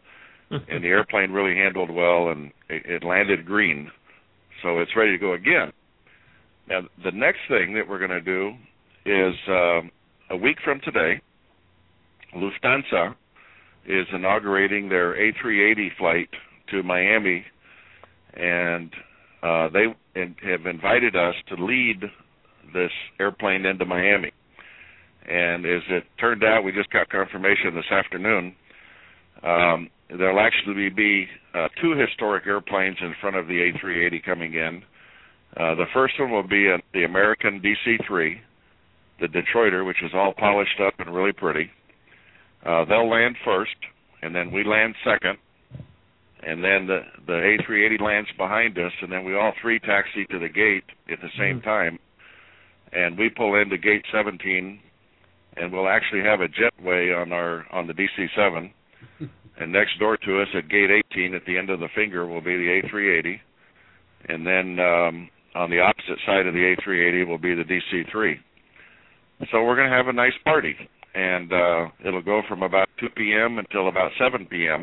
and the airplane really handled well, and it, it landed green, so it's ready to go again. Now, the next thing that we're going to do is um, a week from today, Lufthansa is inaugurating their A three eighty flight to Miami, and uh, they in, have invited us to lead this airplane into Miami. And as it turned out, we just got confirmation this afternoon, um, there'll actually be uh, two historic airplanes in front of the A three eighty coming in. Uh, the first one will be a, the American D C three, the Detroiter, which is all polished up and really pretty. Uh, they'll land first, and then we land second, and then the, the A three eighty lands behind us, and then we all three taxi to the gate at the same mm-hmm. time, and we pull into gate seventeen, and we'll actually have a jetway on our on the D C seven, and next door to us at gate eighteen at the end of the finger will be the A three eighty, and then um, on the opposite side of the A three eighty will be the D C three. So we're going to have a nice party. And uh, it'll go from about two p.m. until about seven p.m.,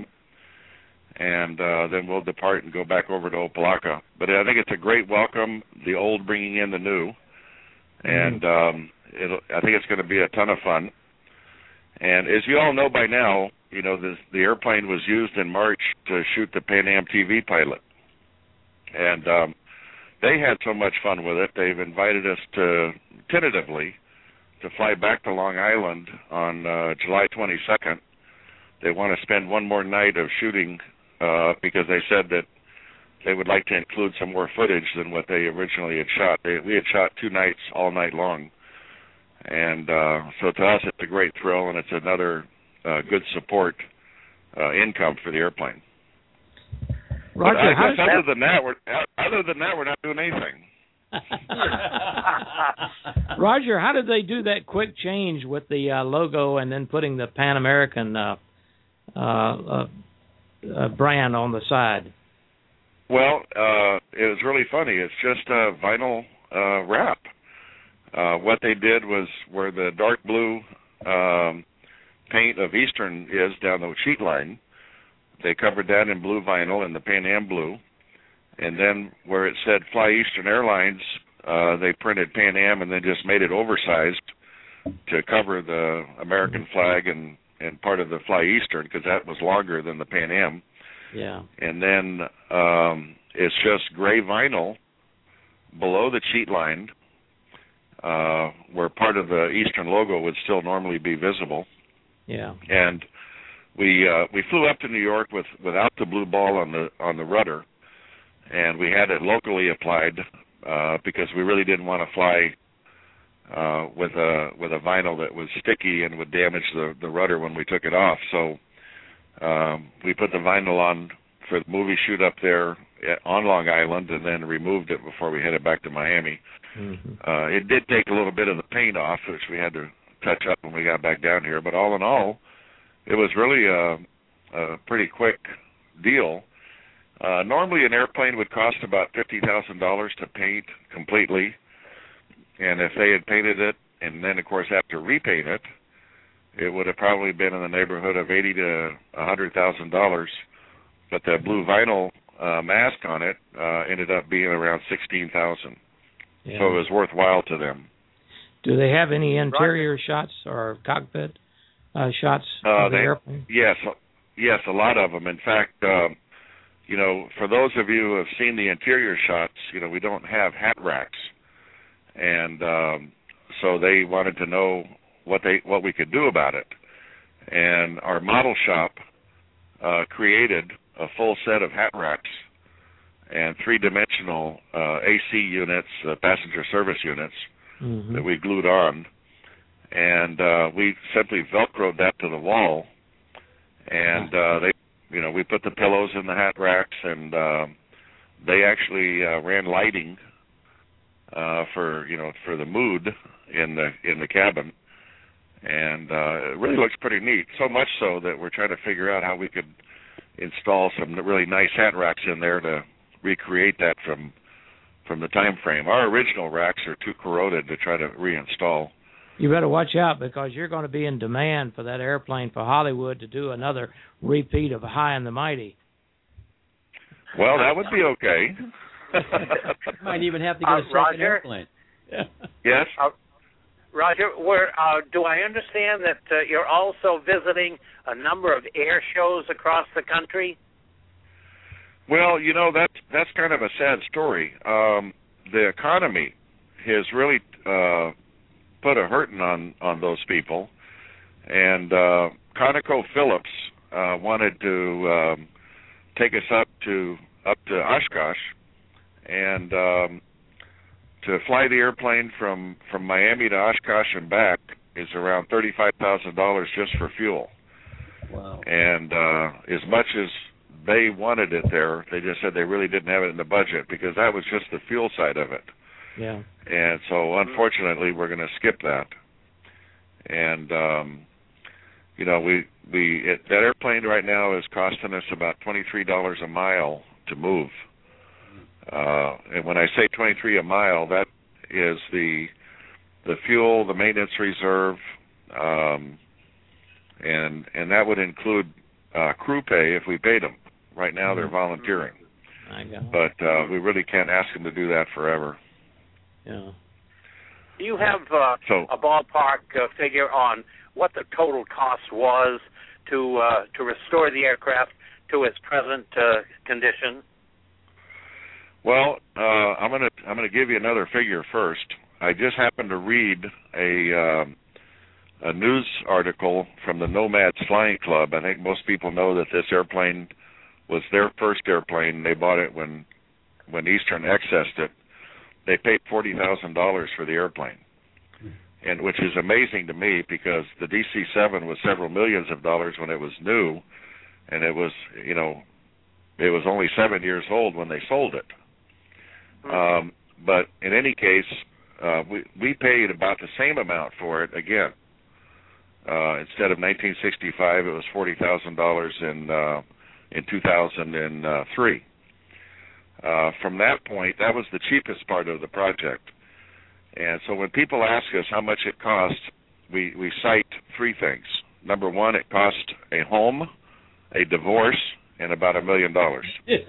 and uh, then we'll depart and go back over to Opa-locka. But I think it's a great welcome, the old bringing in the new, and um, it'll, I think it's going to be a ton of fun. And as you all know by now, you know, the, the airplane was used in March to shoot the Pan Am T V pilot. And um, they had so much fun with it, they've invited us to, tentatively, to fly back to Long Island on uh, July twenty-second. They want to spend one more night of shooting uh, because they said that they would like to include some more footage than what they originally had shot. They, we had shot two nights all night long. And uh, so to us it's a great thrill, and it's another uh, good support uh, income for the airplane. Roger, I how guess does other that... than that, we're, other than that, we're not doing anything. Roger, how did they do that quick change with the uh, logo and then putting the Pan American uh, uh, uh, uh, brand on the side? Well, uh, it was really funny. It's just a vinyl uh, wrap. Uh, what they did was where the dark blue um, paint of Eastern is down the sheet line, they covered that in blue vinyl and the Pan Am blue. And then where it said Fly Eastern Airlines, uh, they printed Pan Am and then just made it oversized to cover the American flag and, and part of the Fly Eastern, because that was longer than the Pan Am. Yeah. And then um, it's just gray vinyl below the cheat line, uh, where part of the Eastern logo would still normally be visible. Yeah. And we uh, we flew up to New York with without the blue ball on the on the rudder. And we had it locally applied uh, because we really didn't want to fly uh, with a with a vinyl that was sticky and would damage the, the rudder when we took it off. So um, we put the vinyl on for the movie shoot up there on Long Island, and then removed it before we headed back to Miami. Mm-hmm. Uh, it did take a little bit of the paint off, which we had to touch up when we got back down here. But all in all, it was really a, a pretty quick deal. Uh, normally an airplane would cost about fifty thousand dollars to paint completely, and if they had painted it and then, of course, have to repaint it, it would have probably been in the neighborhood of eighty to one hundred thousand dollars. But the blue vinyl uh, mask on it uh, ended up being around sixteen thousand dollars. Yeah. So it was worthwhile to them. Do they have any interior shots or cockpit uh, shots uh, of the they, airplane? Yes, yes, a lot of them. In fact, um, you know, for those of you who have seen the interior shots, you know, we don't have hat racks, and um, so they wanted to know what they what we could do about it. And our model shop uh, created a full set of hat racks and three-dimensional uh, A C units, uh, passenger service units, mm-hmm. that we glued on, and uh, we simply Velcroed that to the wall, and uh, they. You know, we put the pillows in the hat racks, and uh, they actually uh, ran lighting uh, for you know for the mood in the in the cabin, and uh, it really looks pretty neat. So much so that we're trying to figure out how we could install some really nice hat racks in there to recreate that from from the time frame. Our original racks are too corroded to try to reinstall, You better watch out because you're going to be in demand for that airplane for Hollywood to do another repeat of High and the Mighty. Well, that would be okay. Might even have to get a Uh, second Roger? airplane. Yes? Uh, Roger, we're, uh, do I understand that uh, you're also visiting a number of air shows across the country? Well, you know, that's, that's kind of a sad story. Um, the economy has really uh, put a hurting on, on those people. And uh, ConocoPhillips uh, wanted to um, take us up to up to Oshkosh and um, to fly the airplane from, from Miami to Oshkosh and back is around thirty-five thousand dollars just for fuel. Wow. And uh, as much as they wanted it there, they just said they really didn't have it in the budget because that was just the fuel side of it. Yeah. And so, unfortunately, we're going to skip that. And, um, you know, we, we it, that airplane right now is costing us about twenty-three dollars a mile to move. Uh, and when I say twenty-three a mile, that is the the fuel, the maintenance reserve, um, and and that would include uh, crew pay if we paid them. Right now, they're volunteering, I go. but uh, we really can't ask them to do that forever. Yeah. Do you have uh, So- a ballpark uh, figure on what the total cost was to uh, to restore the aircraft to its present uh, condition? Well, uh, I'm gonna I'm gonna give you another figure first. I just happened to read a um, a news article from the Nomads Flying Club. I think most people know that this airplane was their first airplane. They bought it when when Eastern accessed it. They paid forty thousand dollars for the airplane, and which is amazing to me because the D C seven was several millions of dollars when it was new, and it was you know it was only seven years old when they sold it. Um, but in any case, uh, we we paid about the same amount for it again. Uh, instead of nineteen sixty-five, it was forty thousand dollars in uh, in two thousand three. Uh, from that point, that was the cheapest part of the project. And so when people ask us how much it cost, we, we cite three things. Number one, it cost a home, a divorce, and about a million dollars.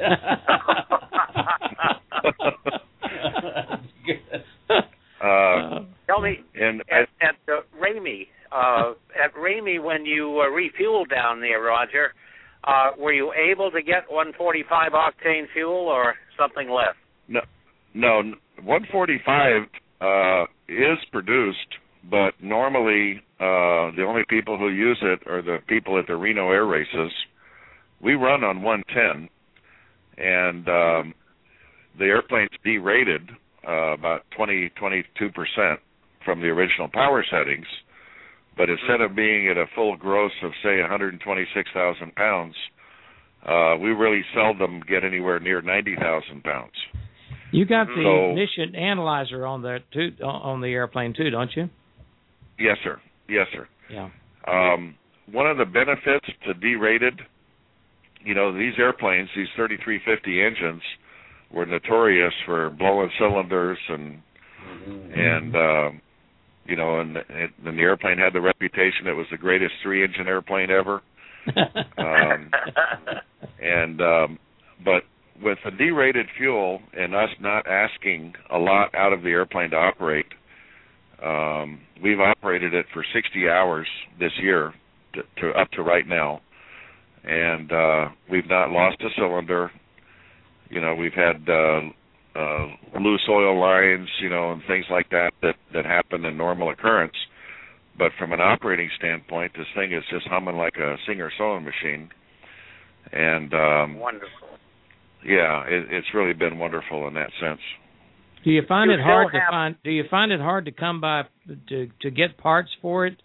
uh, Tell me, and at, at uh, Ramey, uh, at Ramey, when you uh, refueled down there, Roger, uh, were you able to get one forty-five octane fuel or something less? no, no, one forty-five uh, is produced, but normally uh, the only people who use it are the people at the Reno air races. We run on one ten, and um, the airplane's derated uh, about twenty, twenty-two percent from the original power settings, but instead of being at a full gross of, say, one hundred twenty-six thousand pounds, uh, we really seldom get anywhere near ninety thousand pounds. You got the So- ignition analyzer on the too, on the airplane too, don't you? Yes, sir. Yes, sir. Yeah. Um, one of the benefits to derated, you know, these airplanes, these thirty-three fifty engines, were notorious for blowing cylinders and mm-hmm. and um, you know, and, and the airplane had the reputation it was the greatest three-engine airplane ever. um, and um, but with the derated fuel and us not asking a lot out of the airplane to operate, um, we've operated it for sixty hours this year to, to up to right now, and uh, we've not lost a cylinder. You know, we've had uh, uh, loose oil lines, you know, and things like that, that that happen in normal occurrence. But from an operating standpoint, this thing is just humming like a Singer sewing machine. And um, wonderful. Yeah, it, it's really been wonderful in that sense. Do you find You it hard to still have- find? Do you find it hard to come by to to get parts for it?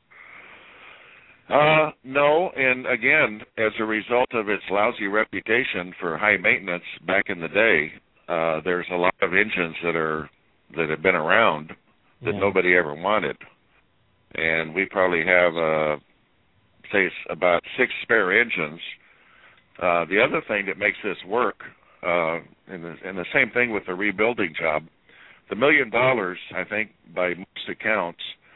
Uh, no, and again, as a result of its lousy reputation for high maintenance back in the day, uh, there's a lot of engines that are that have been around that Yeah. nobody ever wanted, and we probably have, uh, say, s- about six spare engines. Uh, the other thing that makes this work, uh, and, the, and the same thing with the rebuilding job, the million dollars, I think, by most accounts,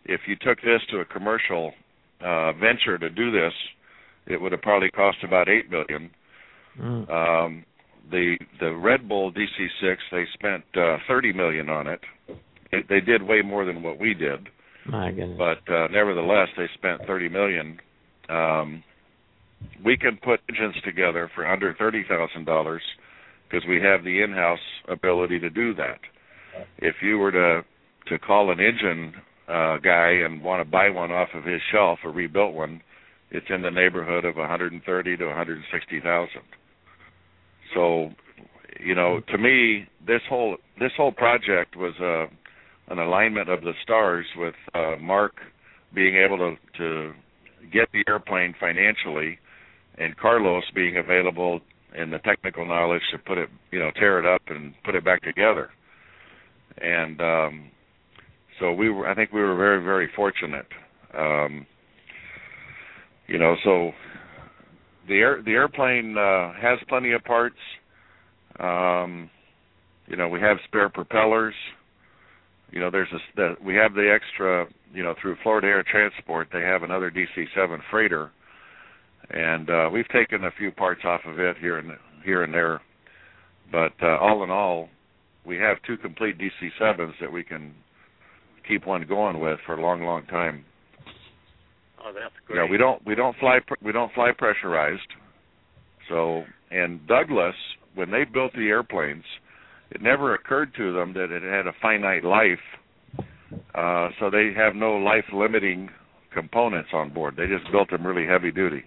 if you took this to a commercial uh, venture to do this, it would have probably cost about eight million dollars. Mm. Um, the the Red Bull D C six, they spent uh, thirty million dollars on it. it. They did way more than what we did. My goodness. But uh, nevertheless, they spent thirty million dollars. Um, we can put engines together for under thirty thousand dollars because we have the in-house ability to do that. If you were to to call an engine uh, guy and want to buy one off of his shelf, a rebuilt one, it's in the neighborhood of one hundred thirty to one hundred sixty thousand. So, you know, to me, this whole this whole project was uh, an alignment of the stars with uh, Mark being able to, to get the airplane financially, and Carlos being available and the technical knowledge to put it, you know, tear it up and put it back together. And um, so we were, I think we were very, very fortunate. Um, you know, so the air, the airplane uh, has plenty of parts. Um, you know, we have spare propellers. You know, there's a, the, we have the extra, you know, through Florida Air Transport, they have another D C seven freighter. And uh, we've taken a few parts off of it here and here and there, but uh, all in all, we have two complete D C sevens that we can keep one going with for a long, long time. Oh, that's great. You know, we don't we don't fly we don't fly pressurized. So, and Douglas, when they built the airplanes, it never occurred to them that it had a finite life. Uh, so they have no life limiting components on board. They just built them really heavy duty.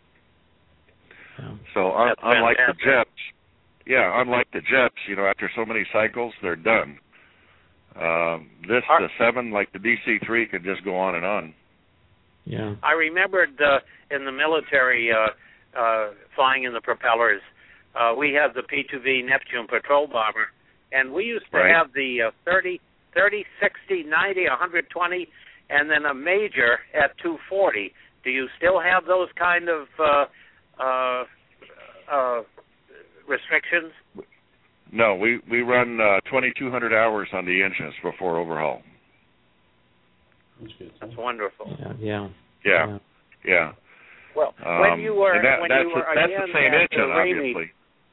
So un- unlike the jets, yeah, unlike the jets, you know, after so many cycles, they're done. Um, this, the seven, like the D C three, could just go on and on. Yeah. I remembered uh, in the military uh, uh, flying in the propellers, uh, we had the P two V Neptune patrol bomber, and we used to right. have the uh, thirty, thirty, sixty, ninety, one hundred twenty, and then a major at two forty. Do you still have those kind of uh, Uh, uh, restrictions? No, we we run uh, twenty-two hundred hours on the engines before overhaul. That's good. That's wonderful. Yeah, yeah, yeah. yeah. yeah. Well, um, when you were that, when that's you were a, that's again the same at engine, uh, Ramey, obviously.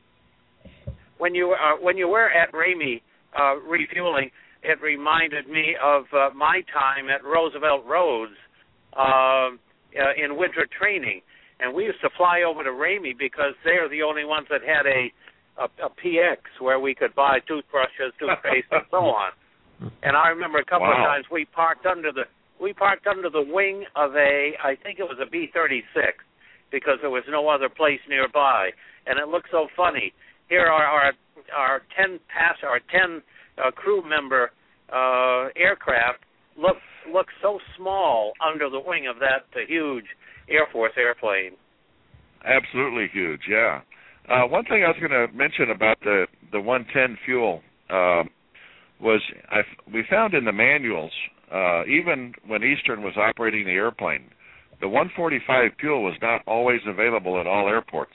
When you uh, when you were at Ramey uh, refueling, it reminded me of uh, my time at Roosevelt Roads uh, uh, in winter training. And we used to fly over to Ramey because they're the only ones that had a, a, a P X where we could buy toothbrushes, toothpaste, and so on. And I remember a couple wow. of times we parked under the we parked under the wing of a I think it was a B thirty-six because there was no other place nearby, and it looked so funny. Here are our our ten pass our ten uh, crew member uh, aircraft look look so small under the wing of that uh, huge Air Force airplane. Absolutely huge, yeah. Uh, one thing I was going to mention about the, the one ten fuel um, was I, we found in the manuals, uh, even when Eastern was operating the airplane, the one forty-five fuel was not always available at all airports.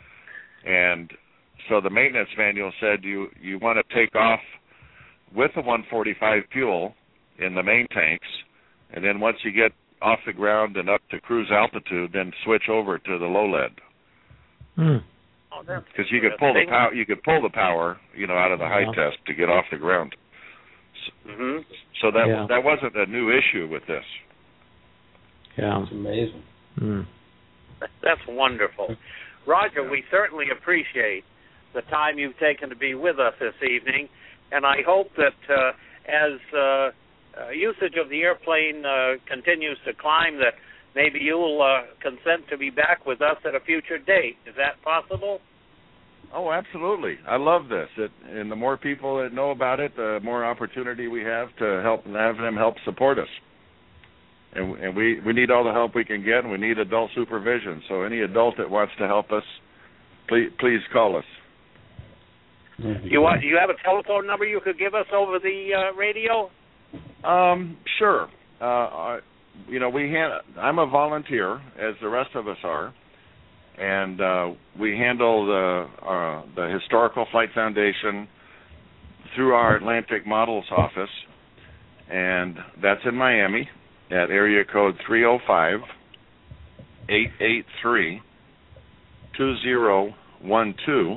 And so the maintenance manual said you, you want to take off with the one forty-five fuel in the main tanks, and then once you get off the ground and up to cruise altitude, then switch over to the low lead. Hmm. Because you could pull the power, you could pull the power, you know, out of the high yeah. test to get off the ground. So, mm-hmm. so that yeah. that wasn't a new issue with this. Yeah, it's amazing. Hmm. That's wonderful, Roger. We certainly appreciate the time you've taken to be with us this evening, and I hope that uh, as uh, Uh, usage of the airplane uh, continues to climb, that maybe you'll uh, consent to be back with us at a future date. Is that possible? Oh, absolutely. I love this. It, and the more people that know about it, the more opportunity we have to help and have them help support us. And, and we, we need all the help we can get, and we need adult supervision. So any adult that wants to help us, please, please call us. You want? You have a telephone number you could give us over the uh, radio? Um, sure. Uh, I, you know, we ha- I'm a volunteer, as the rest of us are, and uh, we handle the uh, the Historical Flight Foundation through our Atlantic Models office, and that's in Miami. at area code three oh five, eight eight three, two oh one two.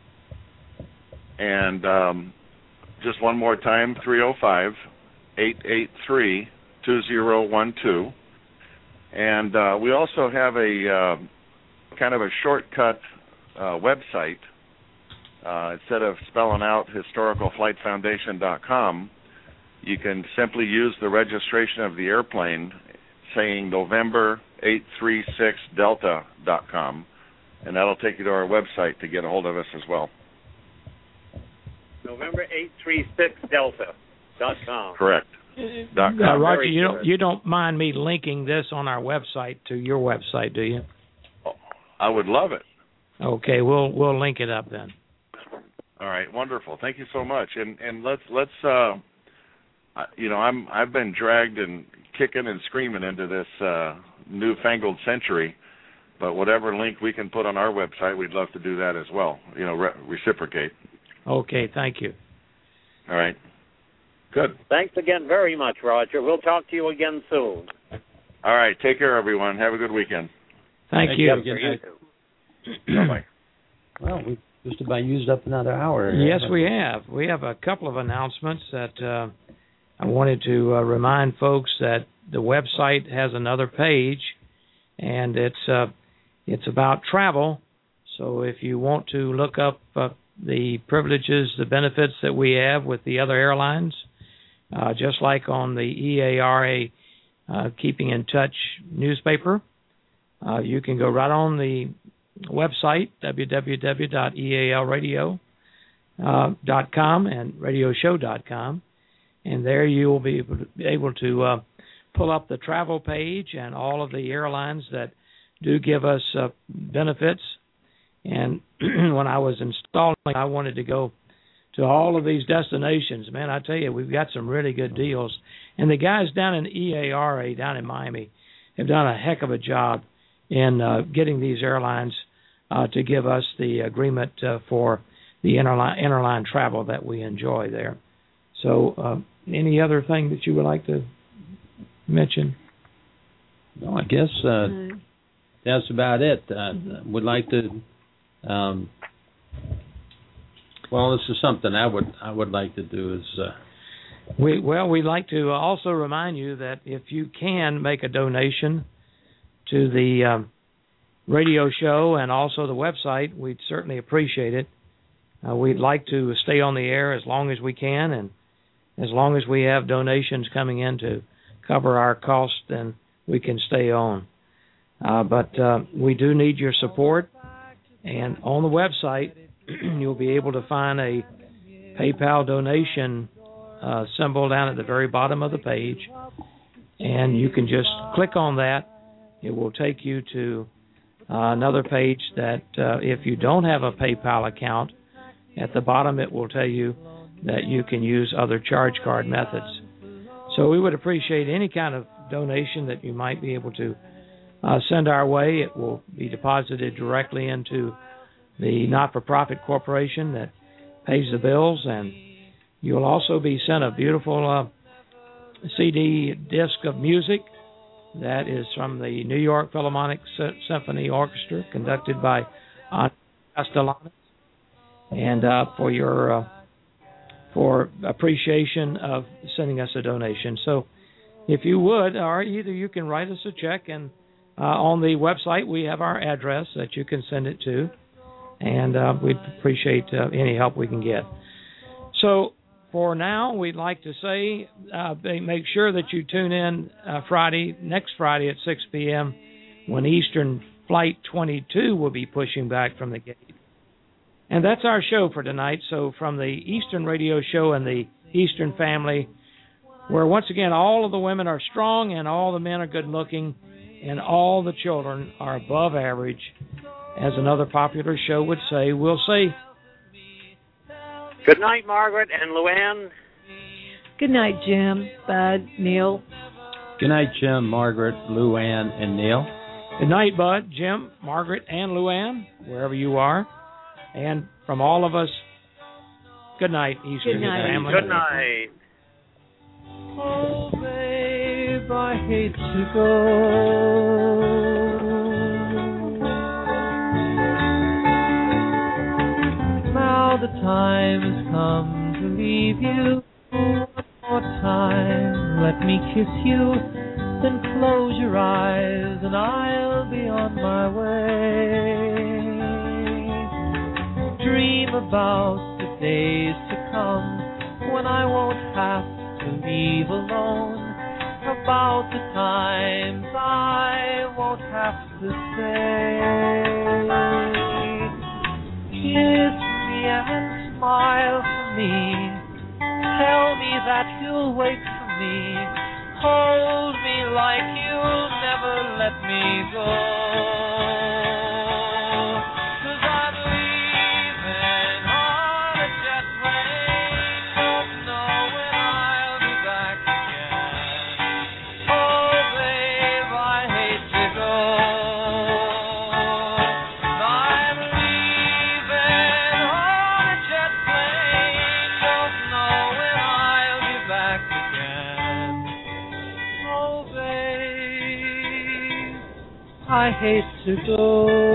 And um, just one more time, three oh five, eight eight three, two oh one two. And uh, we also have a uh, kind of a shortcut uh, website. Uh, instead of spelling out historical flight foundation dot com, you can simply use the registration of the airplane saying November eight three six delta dot com, and that'll take you to our website to get a hold of us as well. November eight three six delta dot com. Correct. Uh, Roger, you don't you don't mind me linking this on our website to your website, do you? I would love it. Okay, we'll we'll link it up then. All right, wonderful. Thank you so much. And and let's let's uh, you know I'm I've been dragged and kicking and screaming into this uh, newfangled century, but whatever link we can put on our website, we'd love to do that as well. You know, re- reciprocate. Okay, thank you. All right. Good. Thanks again very much, Roger. We'll talk to you again soon. All right. Take care, everyone. Have a good weekend. Thank, Thank you. you. Bye-bye. Well, we just about used up another hour. Yes, we have. We have a couple of announcements that uh, I wanted to uh, remind folks that the website has another page, and it's uh, it's about travel. So if you want to look up uh, the privileges, the benefits that we have with the other airlines, Uh, just like on the E A R A uh, Keeping in Touch newspaper, uh, you can go right on the website, w w w dot e a l radio dot com and radio show dot com, and there you will be able to, able to uh, pull up the travel page and all of the airlines that do give us uh, benefits. And when I was installing, I wanted to go to all of these destinations. Man, I tell you, we've got some really good deals. And the guys down in E A R A, down in Miami, have done a heck of a job in uh, getting these airlines uh, to give us the agreement uh, for the interline, interline travel that we enjoy there. So uh, any other thing that you would like to mention? No, I guess uh, mm-hmm. that's about it. I mm-hmm. would like to... Um, Well, this is something I would I would like to do. Is uh, we well we'd like to also remind you that if you can make a donation to the um, radio show and also the website, we'd certainly appreciate it. Uh, we'd like to stay on the air as long as we can, and as long as we have donations coming in to cover our costs, then we can stay on. Uh, but uh, we do need your support, and on the website, you'll be able to find a PayPal donation uh, symbol down at the very bottom of the page, and you can just click on that. It will take you to uh, another page that uh, if you don't have a PayPal account, at the bottom it will tell you that you can use other charge card methods. So we would appreciate any kind of donation that you might be able to uh, send our way. It will be deposited directly into the not-for-profit corporation that pays the bills, and you'll also be sent a beautiful uh, C D disc of music that is from the New York Philharmonic Symphony Orchestra, conducted by André Castellanos, and uh, for your uh, for appreciation of sending us a donation. So, if you would, or either you can write us a check, and uh, on the website we have our address that you can send it to. And uh, we'd appreciate uh, any help we can get. So for now, we'd like to say, uh, make sure that you tune in uh, Friday, next Friday at six p.m. when Eastern Flight twenty-two will be pushing back from the gate. And that's our show for tonight. So from the Eastern Radio Show and the Eastern family, where once again all of the women are strong and all the men are good looking and all the children are above average, as another popular show would say, we'll say good night, Margaret and Luann. Good night, Jim, Bud, Neil. Good night, Jim, Margaret, Luann, and Neil. Good night, Bud, Jim, Margaret, and Luann, wherever you are. And from all of us, good night, Eastern good night. family. Good night. Oh, baby. I hate to go. Now the time has come to leave you. One more time, let me kiss you. Then close your eyes and I'll be on my way. Dream about the days to come when I won't have to leave alone. About the times I won't have to say. Kiss me and smile for me. Tell me that you'll wait for me. Hold me like you'll never let me go. 'Cause I'm leaving on a jet plane. Don't know when I'll be back again. Oh, babe, I hate to go. I'm leaving on a jet plane. Don't know when I'll be back again. Oh, babe, I hate to go.